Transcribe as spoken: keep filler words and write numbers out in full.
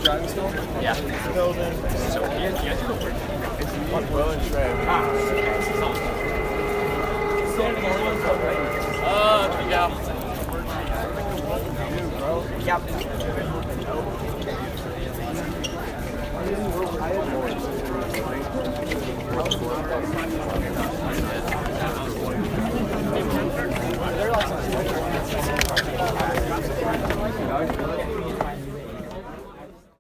driving school? Yeah. Building. So yeah, you guys go for it. It's Will and Trey. Ah. Uh, yeah. Yep. I had more.